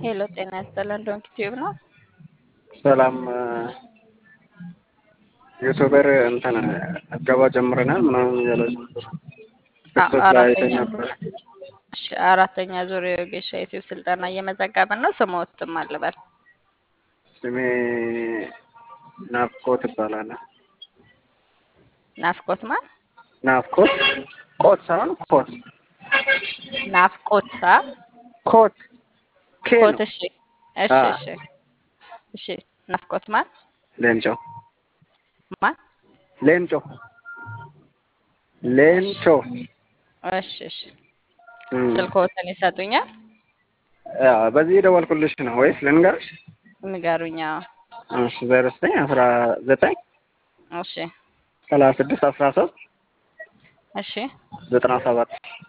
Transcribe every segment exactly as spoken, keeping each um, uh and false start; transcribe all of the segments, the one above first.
ሄሎ ጤና ይስጥልን። ዶንኪ ቲዩብ ነው። ሰላም ዩቱበር እንትን አገባ ጀምረናል ምናምን እያለች ነበር። አዎ ቲክቶክ ላይ አይተኝ አራተኛ ነበር። እሺ አራተኛ ዙር የወጌሻ ዩቲዩብ ስልጠና እየመዘገብን ነው። ስሞትም አልበል ስሜ ናፍቆት ይባላል። ናፍቆት ማን? ናፍቆት ቆት ሳይሆን ኮት ናፍቆት አ ኮት ኬ ኮት። ነው። እሺ እሺ አ እሺ እሺ ናፍቆት ማን ሌንጮ ማን? ሌንጮ እሺ ሌንጮ እሺ እሺ እም ስልክዎትን ይሰጡኛል? ያ በዚህ ደወልኩልሽ ነው ወይስ ልንገርሽ? ንገሩኛ። እሺ ዜሮ ዘጠኝ አስራ ዘጠኝ እሺ ሰላሳ ስድስት አስራ ሶስት እሺ ዘጠና ሰባት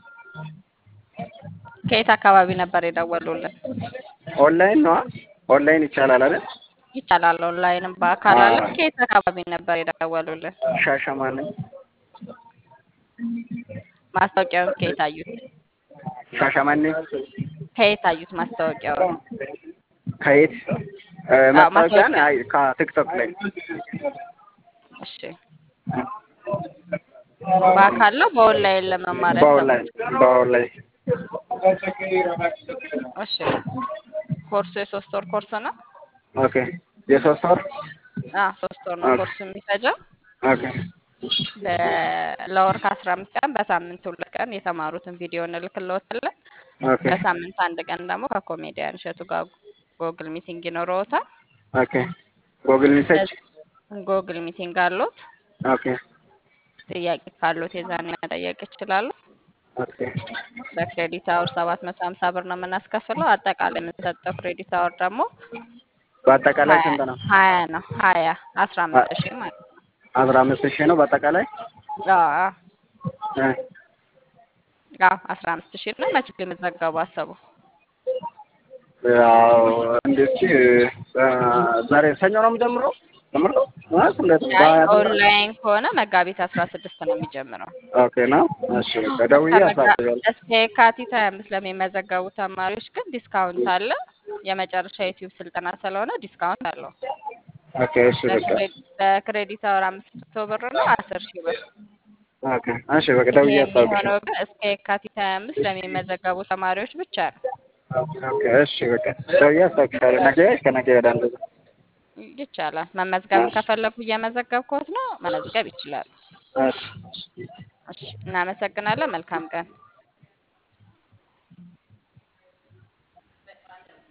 ከየት አካባቢ ነበር የደወሉልን? ኦንላይን ነው። ኦንላይን ይቻላል አይደል? ይቻላል። ኦንላይንም በአካል አ አለ። ከየት አካባቢ ነበር የደወሉልን? ሻሸማኔ ማስታወቂያውን ከየት አዩት? ሻሸማኔ ከየት አዩት ማስታወቂያውን? ከየት እ አዎ ማስታወቂያን ማስታወቂያ። አይ ከቲክቶክ ላይ እሺ በአካል ነው በኦንላይን ለመማር በኦንላይን ያሰቡት? በኦንላይን እሺ ኮርሱ የሶስት ወር ኮርስ ነው። ኦኬ የሶስት ወር አ ሶስት ወር ነው ኦኬ ኮርሱ የሚፈጀው። ኦኬ በ- ለወር ከአስራ አምስት ቀን በሳምንት ሁለት ቀን የተማሩትን ቪዲዮ እንልክልዎታለን። ኦኬ በሳምንት አንድ ቀን ደግሞ ከኮሜዲያን እሸቱ ጋር ጎግል ሚቲንግ ይኖረዎታል። ኦኬ ጎግል ሪሰርች ጎግል ሚቲንግ አሉት። ኦኬ ጥያቄ ካሉት የዛኔ መጠየቅ ይችላሉ። ኦኬ በክሬዲት አወር ሰባት መቶ ሀምሳ ብር ነው የምናስከፍለው። አጠቃላይ የምንሰጠው ክሬዲት አወር ደግሞ በአጠቃላይ ሀያ ስንት ነው? ሀያ ነው። ሀያ አስራ አ አምስት ሺህ ማለት ነው። አስራ አምስት ሺህ ነው በአጠቃላይ አዎ እ አዎ አስራ አምስት ሺህ ነው። መቼ ሊመዘገቡ አሰቡ? ያው እንዴት ዛሬ ሰኞ ነው የምጀምረው ጀምረው ማለት እንዴት ነው? አይ በሀያ ጀምረው ኦንላይን ከሆነ መጋቢት አስራ ስድስት ነው የሚጀምረው። ኦኬ ነው። እሺ በቃ ደውዬ እስከ መጋ አሳውቃለሁ። እስከ የካቲት ሀያ አምስት ለሚመዘገቡ ተማሪዎች ግን ዲስካውንት አለ። የመጨረሻ ዩቲዩብ ስልጠና ስለሆነ ዲስካውንት አለው። ኦኬ እሺ በቃ በክሬ- በክሬዲት አወር አምስት መቶ ብር ነው አስር ሺህ ብር። ኦኬ እሺ በቃ ይሄ ደውዬ የሚሆነው አሳውቅሻለሁ። ግን እስከ የካቲት ሀያ አምስት ለሚመዘገቡ ተማሪዎች ብቻ ነው። ኦኬ እሺ በቃ ደውዬ አሳውቅሻለሁ። ነገ ከነገ ወዲያ እንደዛ ይቻላል። መመዝገብም እሺ ከፈለጉ እየመዘገብኩት ነው። መመዝገብ ይችላሉ። እሺ እሺ እናመሰግናለን። መልካም ቀን።